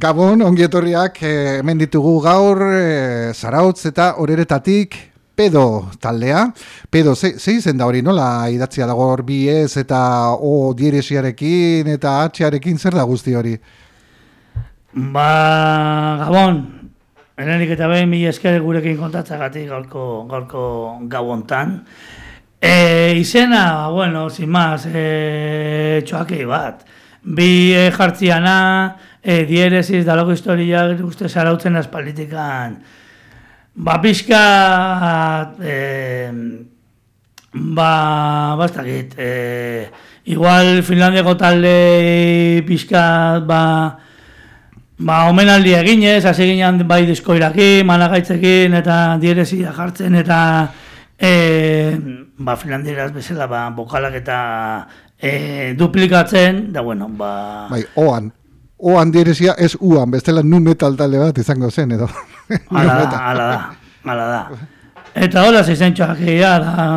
Gabon, ongietorriak, hemen ditugu gaur, Zarautz eta Oreretatik Pedo taldea. Pedo, ze izen da hori, nola idatzia dago hor bi ez eta O dieresiarekin eta H-arekin, zer da guzti hori? Gabon, herenik eta behin mila esker gurekin kontatzagatik gaurko gabontan. Izena, bueno, sin más, txoakei bat. Bi jartziana, diereziz, daloko historiak uste Zarautzen aspalitikan. Pixka, bastakit, igual Finlandiako talde pixka, omenaldi eginez, hasi ginen bai diskoirakin, managaitzekin, eta dierezia jartzen, eta Finlandieraz bezala bokalak eta duplikatzen, da bueno, Bai, oan dierezia ez uan, bestela nu metal talde bat izango zen, edo. Hala da. Eta hola zizentxoak egia,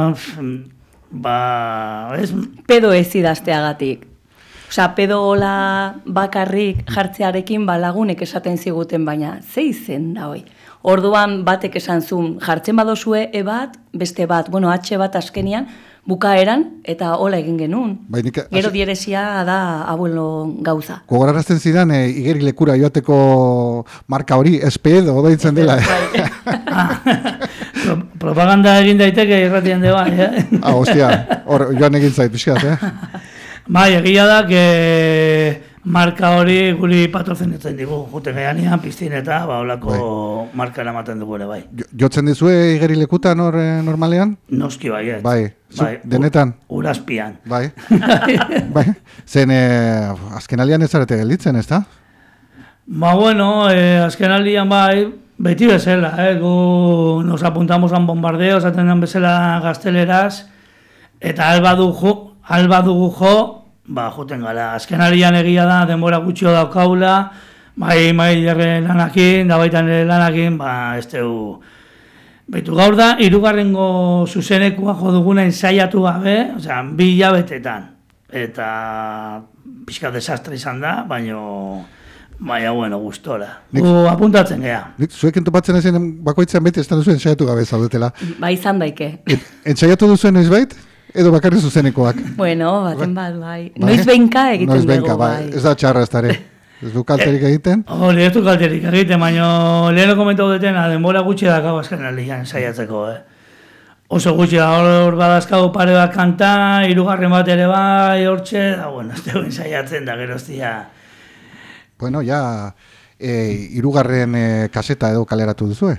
ez... Pedo ez idazteagatik. Osa, pedo hola bakarrik jartzearekin lagunek esaten ziguten, baina ze izen da hoi? Orduan batek esan zuen, jartzen badozue bat, beste bat, bueno, H bat askenian, bukaeran, eta hola egin genuen. Gero dierezia da abuelo gauza. Gogorarazten zidan, igeri lekura joateko marka hori, espedo, odaitzen dela. Propaganda egin daiteke irratien de bai, hostia, hor joan egin zait, pixkat, Bai, egia da, marka hori guri patrozinetzen digu, jute gehanean, piztineta, holako marka eramaten dugu ere, bai. Jotzen dizue igeri lekutan hor normalean? Noski bai, ez. Bai, denetan? Urazpian. Bai. Zen, azkenaldian ez zarete gelditzen, ez da? Bueno, azkenaldian bai, beti bezala, gu nos apuntamos a un bombardeo, esaten den bezala gazteleraz, eta alba dugu jo, joten gara. Azkenaldian egia da, denbora gutxio daukaula, bai lanakin, da baitan ere lanakin, ez dugu. Baitu gaur da, 3. zuzenekua jo duguna ensaiatu gabe, osea, 2 hilabetetan. Eta pixka desastre izan da, baina bueno, gustora. Apuntatzen gea. Zuek entopatzen ezin bakoitzen beti ez da duzu ensaiatu gabe zaudetela. Bai, izan daike. Ensaiatu duzuen ez bait? Edo bakarri zuzenekoak? Bueno, baten bat, bai. Noiz behinka egiten dugu, bai. Ez da txarra ez dara. Ez du kalterik egiten? Ez du kalterik egiten, baina leheno komentau detena, denbora gutxi dakau azken aldian saiatzeko, Oso gutxi da, hor badazkau pare bat kanta, 3. bat ere bai, hortxe, da, bueno, ez dugu saiatzen da, geroztia. Bueno, ja, 3. kaseta edo kaleratu duzue?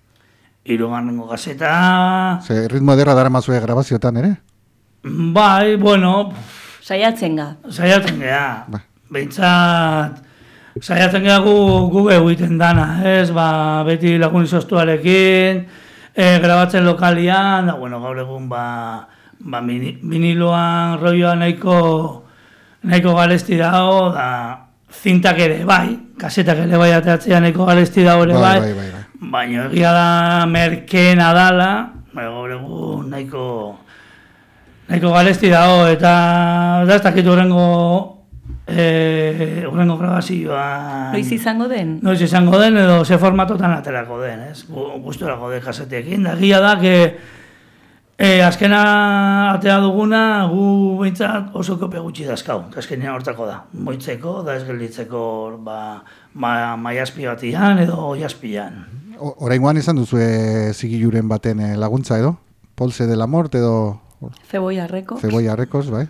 3. kaseta... Ritmo ederra dara mazue grabazioetan, ere? Bai, bueno... Saiatzen ga. Saiatzen ga, behintzat... Saiatzen ga gu egiten dana, ez? Beti lagun izoztuarekin, grabatzen lokalian, da, bueno, gaur egun, viniloan, rolloan nahiko galesti dago, da... Zintak ere bai, kasetak ere bai ateatzea nahiko galesti dago ere bai. Baina egia da merkeena dala, gaur egun nahiko galesti dago, eta ez dakit horrengo grabazioa... Noiz izango den? Noiz izango den, edo ze formatotan aterako den, ez? Gustorako den kasetekin, da egia da, azkena atea duguna, gu behintzat oso kopia gutxi dazkau, azkenean hortako da. Moitzeko, da ez gelditzeko maiazpi batian edo oiazpian. Oraingoan izan duzue zigiluren baten laguntza edo? Polse de la Mort edo... Cebolla Records. Cebolla Records, bai.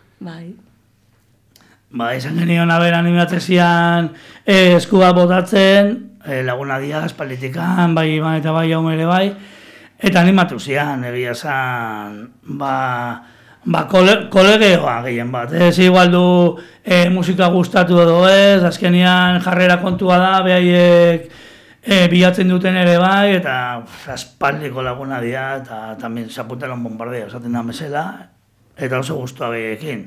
Bai. Izan genion haber animatzezian esku bat botatzen, laguna diaz, politikan, bai eta bai jaumere bai, eta animatu zian, egia zan, kolegeoa gehien bat. Ez igual du musika gustatu edo ez, azkenian jarrera kontua da, behaiek bilatzen duten ere bai, eta aspaldiko laguna dira, eta tambien zapuntelon bombardeo, esaten da bezala, eta oso gustua behiekin.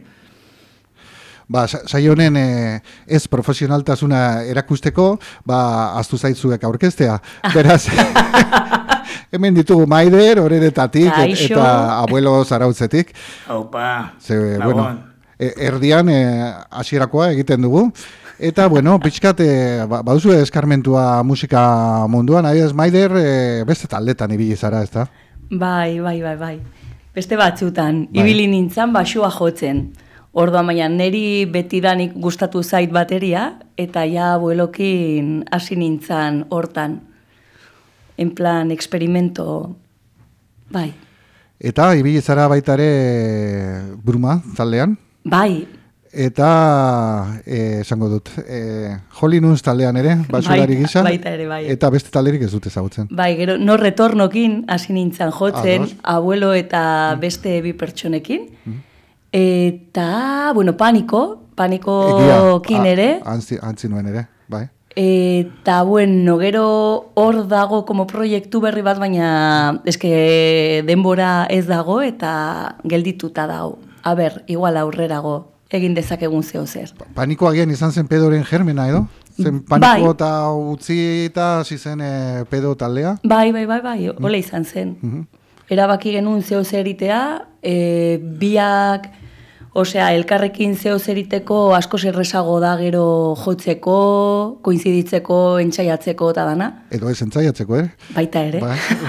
Saio honen ez profesionaltasuna erakusteko, ahaztu zaitzuek aurkeztea. Beraz, hemen ditugu Maider, Oreretatik, eta abuelo Zarautzetik. Aupa, erdian hasierakoa egiten dugu. Eta, bueno, pixkat, baduzu eskarmentua musika munduan, adibidez Maider, beste taldetan ibili zara, ez da? Bai. Beste batzutan, ibili nintzen basua jotzen. Orduan, baina neri betidanik gustatu zait bateria, eta ja buelokin hasi nintzen hortan. En plan, experimento, bai. Eta ibili zara baita ere Bruma taldean? Bai. Eta, esango dut, Holinus taldean ere, basulari gisa, baita ere, bai. Eta beste talderik ez dute ezagutzen. Bai, gero, no retornokin hasi nintzen jotzen, abuelo eta beste bi pertsonekin. Eta, bueno, panikokin ere. Antzi nuen ere, bai. Eta, bueno, gero hor dago como proiektu berri bat, baina eske denbora ez dago eta geldituta dago. Aber, igual aurrerago egin dezakegun zeo zer. Paniko agian izan zen pedoren germena edo? Zen paniko eta utzi eta hasi zen pedo taldea? Bai, hola izan zen. Erabaki genuen zeo zeritea, biak, osea, elkarrekin zeo zeriteko asko errezago da gero jotzeko, koinziditzeko, entzaiatzeko eta dana. Edo ez entzaiatzeko, Baita ere.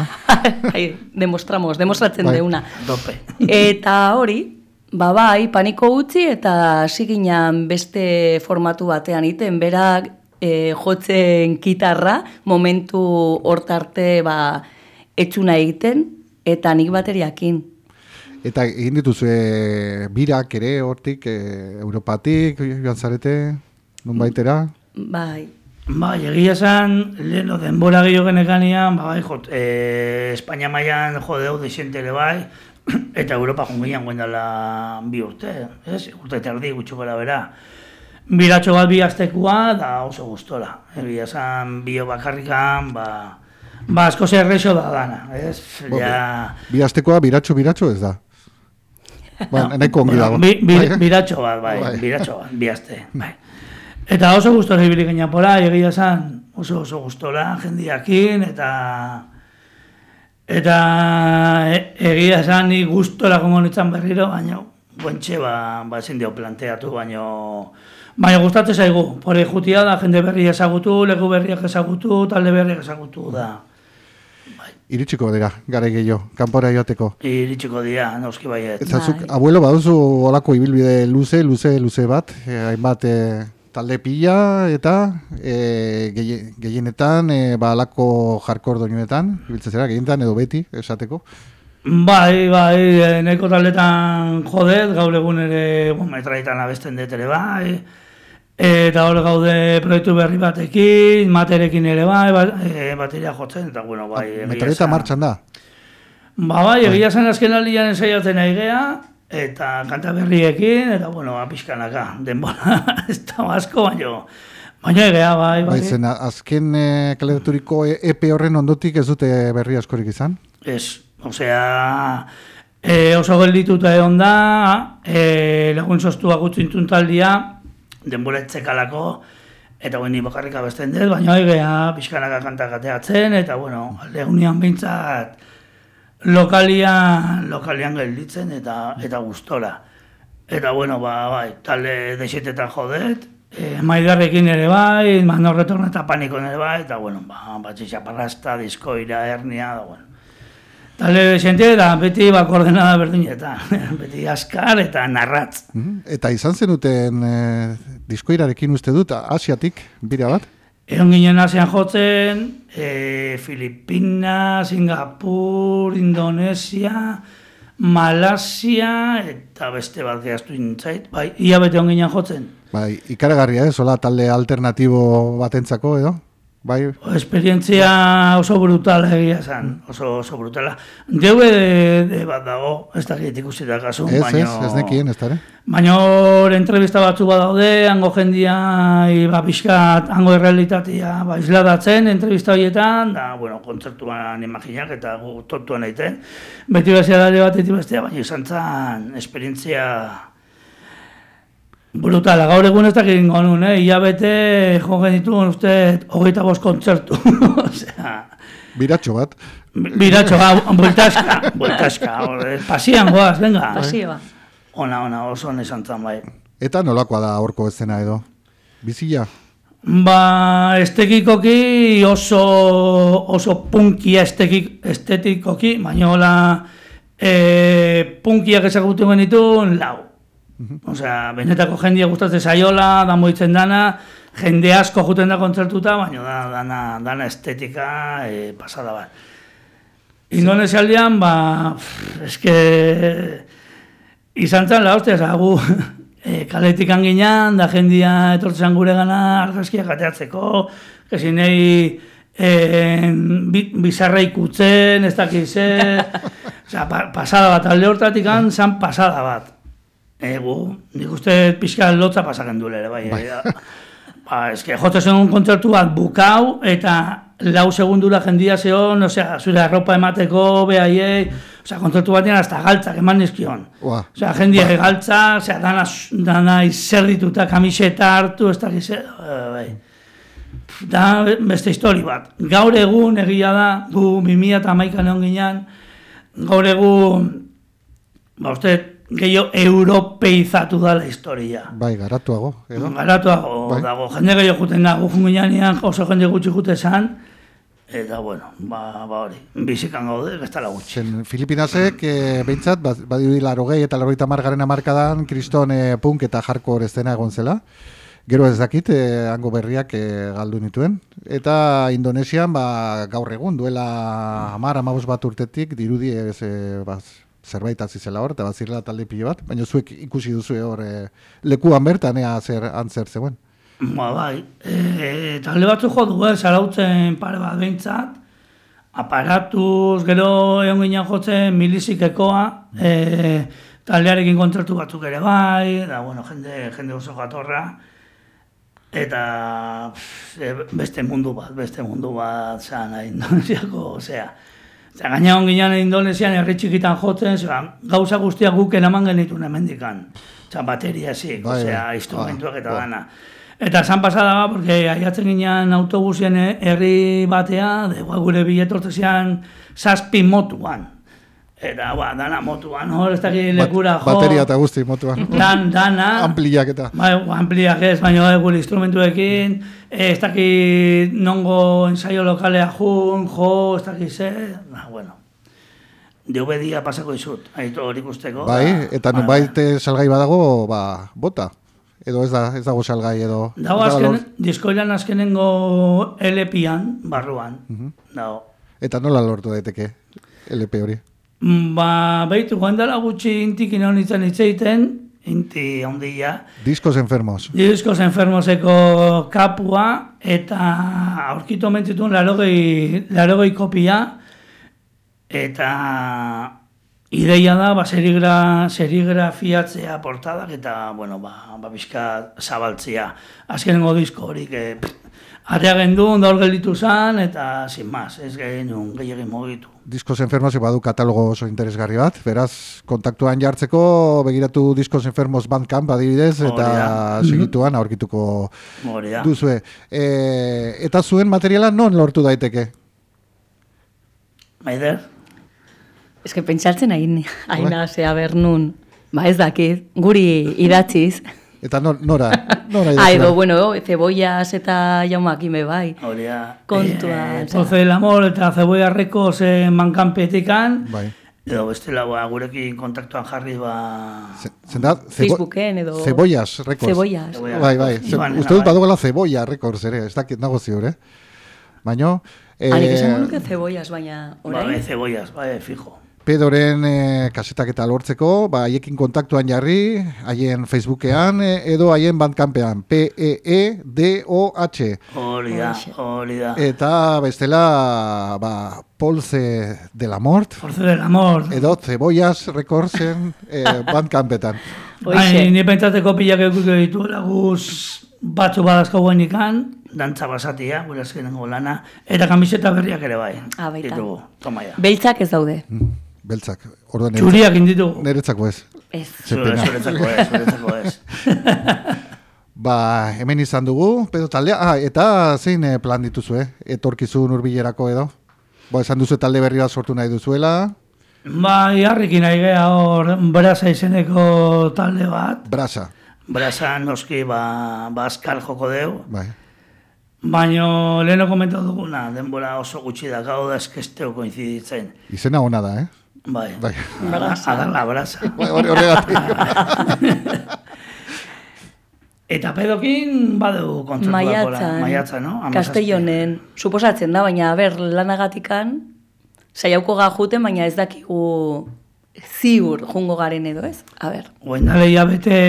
Demostratzen deuna. Eta hori, bai, paniko utzi eta hasi ginen beste formatu batean iten, berak jotzen gitarra, momentu hortarte etxuna egiten, eta nik bateriakin. Eta egin dituzu birak ere hortik, Europatik, joan zarete, nun baitera? Bai, egia esan, leheno denbora gehiago genekanian, Espainia mailan jodeu desientere bai, eta Europa jungian guendala 2 urte, urte eta erdi gutxo gara bera. Biratxo bat bi aztekua, da oso gustora. Egia esan, bio bakarrikan, asko zerrexo da dana, ez? Bi aztekoa biratxo ez da? Nahiko ongi dago. Biratxo bat, bi azte, bai. Eta oso gustora ibili ginen pora, egia esan, oso gustora, jendiakin, eta egia esan ni gustora gongo nintzen berriro, baina guentxe ezin dio planteatu, baina gustatzen zaigu. Pore jutia da, jende berri ezagutu, leku berriak ezagutu, talde berriak ezagutu da. Iritsiko dira, gara gehiago, kanpora joateko. Iritsiko dira, noski baiet. Eta zuk, abuelo, baduzu olako ibilbide luze bat, hainbat talde pila eta gehienetan, alako jarkor doinuetan, ibiltzen zera, gehienetan edo beti, esateko. Bai, neko taldetan jodet, gaur egun ere metraitan abesten dut ere bai, eta hor gaude proiektu berri batekin, materekin ere bai, bateria jotzen, eta bueno, bai, egia metraita martxan da? Bai, egia zen azken aldian ensaiatzen aigea, eta kanta berriekin, eta bueno, pixkanaka, denbora, ez da asko, baina egea, bai. Zen, azken kaleraturiko EP horren ondotik ez dute berri askorik izan? Ez, osea, oso geldituta egon da, lagun sostua gutzintun taldia, denbora etzekalako, eta guen bakarrik abesten dut, baina egea pixkanaka kantak ateatzen, eta bueno, aldeunian behintzat lokalian gelditzen eta gustora. Eta bueno, bai, talde desietetan jodet, Maidarrekin ere bai, Mano Retorno eta Panikon ere bai, eta bueno, Batxixaparrasta, Diskoira, Hernia, da bueno. Talde desiente da beti koordenada berdinetan, beti askar eta narratz. Eta izan zenuten Diskoirarekin uste dut, Asiatik, bira bat? Egon ginen Asian jotzen, Filipina, Singapur, Indonesia, Malasia, eta beste bat gehaztu nintzait. Bai, ia bete egon ginen jotzen. Bai, ikaragarria, sola talde alternatibo batentzako edo? Bai. Esperientzia oso brutala egia zen, oso brutala. DVD bat dago, ez da gaitik ikusi da kasu. Ez nekien, ez da, Baina hor entrevista batzu bat daude, hango jendia, pixkat, hango errealitatea, isladatzen entrevista horietan, da, bueno, kontzertuan imaginak eta tontuan egiten. Beti beziadare bat eti bestea, baina izan zen, esperientzia brutala, gaur egun ez dakit ingo nun, ia bete jo genituen uste 25 kontzertu. Biratxo bat. Biratxo, bueltaska, pasian goaz, venga. Pasioa. Ona, oso nesan zan bai. Eta nolakoa da horko ezena edo? Bizia? Ba, estetikoki oso punkia estetikoki, baina hola punkiak ezagutu genitu lau. Osea, benetako jendia gustatzen zaiola, da moitzen dana, jende asko juten da kontzertuta, baina dana estetika pasada bat. Indonesialdean, eske izan zen la hostia, gu kaletik anginan, da jendia etortzen gure gana argazkiak ateatzeko, kesinei bizarra ikutzen, ez dakize, pasada bat, alde hortatik zan pasada bat. Nik uste pixka lotza pasaken duele, bai. Eske jotzen zen kontzertu bat bukau, eta 4 segundura jendia zeon, zure arropa emateko, behaiei, kontzertu batean hasta galtzak eman nizkion. Jendia galtza, dana izerdituta kamiseta hartu, ez dakiz, bai. Da beste histori bat. Gaur egun egia da, gu 2011an egon ginen, gaur egun, uste, gehiago europeizatu da la historia. Bai, garatuago. Garatuago dago. Jende gehiago juten da, gu jungianean oso jende gutxi jute zan, eta bueno, hori, bizikan gaude, ez tala gutxi. Filipinasek, behintzat, badiru 80 eta 90 hamarkadan kriston punk eta hardcore estena egon zela. Gero ez dakit, hango berriak galdu nituen. Eta Indonesian, gaur egun, duela 10-15 bat urtetik, dirudi zerbait hasi zela hor, eta bazirela talde pilo bat, baina zuek ikusi duzu hor lekuan bertan antzer zegoen. Bai, talde batzu jo du, zarautzen pare bat behintzat, aparatuz, gero egon ginen jotzen milizikekoa, taldearekin kontzertu batzuk ere bai, da, bueno, jende oso jatorra, eta beste mundu bat zan, Indonesiako, osea. Gaina hon ginen Indonesian herri txikitan jotzen, gauza guztiak guk eraman genituen hemendikan. Bateria zik, instrumentuak eta dana. Eta zan pasada porque aiatzen ginen autobusien herri batea, gure biletortzen zian 7 motuan. Eta, dana motuan, hor, ez dakit lekura jo. Bateria eta guzti motuan. Dana. Ampliak eta. Ampliak ez, baina gure instrumentuekin, ez dakit nongo ensaio lokalea jo, ez dakit ze, bueno. DVD-a pasako izut, hori ikusteko. Bai, eta nonbait salgai badago, bota. Edo ez dago salgai edo. Dago diskoilan azkenengo LP-an, barruan. Dago. Eta nola lortu daiteke LP hori? Behitu, guandala gutxi intikin honitzen hitzeiten, inti ondia. Discos Enfermos. Discos Enfermoseko kapua, eta aurkitu mentzituen 80 kopia, eta ideia da, serigrafiatzea portadak, eta, bueno, bizka zabaltzea. Azkenengo disko horik, atea gendun, da hor gelditu zan, eta sin más, ez gehiagin mogitu. Discos Enfermos badu katalogo oso interesgarri bat, beraz, kontaktuan jartzeko begiratu Discos Enfermos Bandcamp adibidez, eta segituan aurkituko duzue. Eta zuen materiala non lortu daiteke? Maider? Ez que pentsatzen aina zea bernun, ez dakit, guri idatziz. Eta nora edo, bueno, cebollas eta jaumakime bai. Kontua. Poze del Amor eta Cebolla Records mankanpetikan. Bai. Edo bestela gurekin kontaktuan jarri Facebooken edo... Cebollas Records. Cebollas. Bai. Uste dut badugela Cebolla Records ere, ez dakit nago ziur, Baina... Hanik esan nuke cebollas, baina... Bai, cebollas, bai, fijo. Pedoren kasetak eta lortzeko, haiekin kontaktuan jarri, haien Facebookean, edo haien Bandcampean, PEEDOH. Hori da. Eta bestela, Polze de la Mort. Edo Cebollas Recordsen Bandcampetan. Ni pentsateko pilak eukuko dituela guz batzu badazko guenikan, dantza basatia, gure azkenengo lana, eta kamiseta berriak ere bai. Baita. Toma ja. Beltzak ez daude. Beltzak. Txuriak inditugu. Niretzako ez. Ez. Zuretzako ez. Hemen izan dugu, pedo taldea. Eta zein plan dituzue? Etorkizun hurbilerako edo? Esan duzu talde berri bat sortu nahi duzuela? Jarrikin nahi geha hor Brasa izeneko talde bat. Brasa. Brazan noski, azkar joko deu. Bai. Baina leheno komentatu duguna, denbora oso gutxi da, gau da eskesteo koinziditzen. Izena ona da, Bai. Bai. Adala, braza. Bai, horregatik. Eta pedokin badeu kontzertua. Maiatzan, no? Castellonen, suposatzen da, baina, lanagatikan, saiauko juten, baina ez dakigu ziur jungo garen edo, ez? Oen dale bete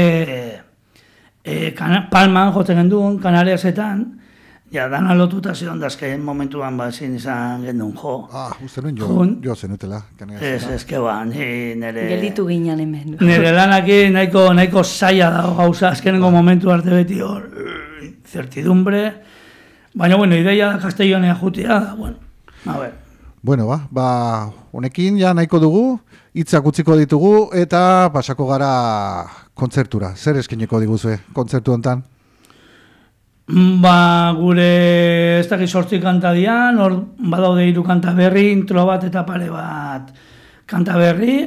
Palman jotzen genduen, Kanariasetan, ja, dana lotuta zion dazken momentuan ezin izan gendun jo. Uste nuen jo zenutela. Ez que nire... Gelditu ginen hemen. Nire lanaki nahiko zaila dago gauza, azkenengo momentu arte beti hor, certidumbre, baina, ideia da Castellonea jutia, a ver. Bueno, honekin ja nahiko dugu, hitzak utziko ditugu, eta pasako gara kontzertura. Zer eskineko diguzue kontzertu hontan? Gure ez dakit 8 kanta dian, hor badaude 3 kanta berri, intro bat eta pare bat kanta berri,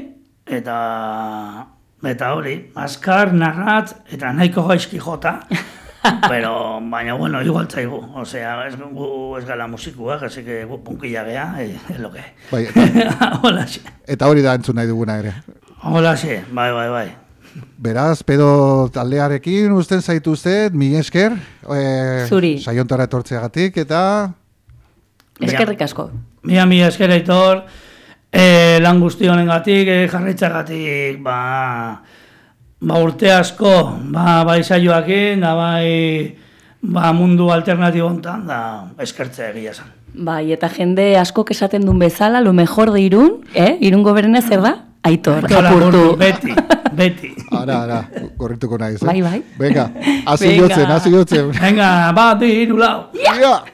eta hori, azkar, narratz, eta nahiko gaizki jota, baina, igual zaigu, osea, ez gala musikuak, así que punkilla gea, es lo que. Bai, Hola, xe. Eta hori da entzun nahi duguna ere. Hola, xe, bai. Beraz, pedo taldearekin usten zaituztet, mi esker, Zuri. Saiontara etortzeagatik, eta... Eskerrik asko. Mi esker Aitor, lan guzti honengatik, jarraitzagatik, urte asko, bai saioakin, da bai mundu alternatibo hontan, da eskertzea egia esan. Bai, eta jende askok esaten duen bezala, lo mejor de Irun, Irungo berena zer da? Aitor, apurtu. Beti. Ara, korrituko naiz. Bai. Venga, hasi jotzen. Venga, 1, 2, 3, 4. Ja!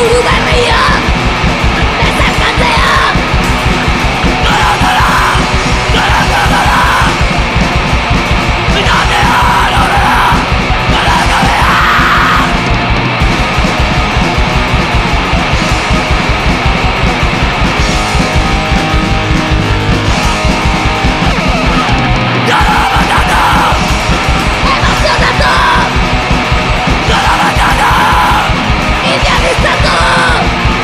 Buru berria bezarkatzea emozionatu idealizatu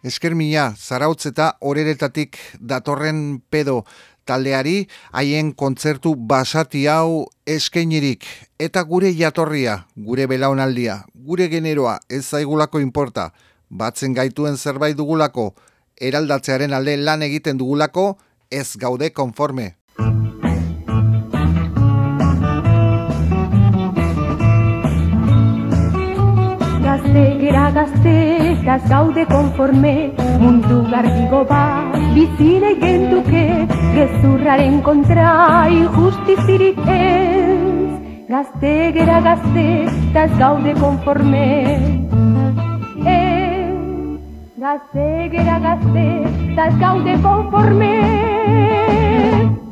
Esker mila Zarautz eta Oreretatik datorren pedo taldeari, haien kontzertu basati hau eskainirik. Eta gure jatorria, gure belaunaldia, gure generoa ez zaigulako inporta, batzen gaituen zerbait dugulako, eraldatzearen alde lan egiten dugulako, ez gaude konforme. Gaztegera gaztegaz gaude konforme, mundu garbigo bat bizine genduke, gezurraren kontra injustizirik ez. Gaztegera gaztegaz gaude konforme, gaztegera gaztegaz gaude konforme.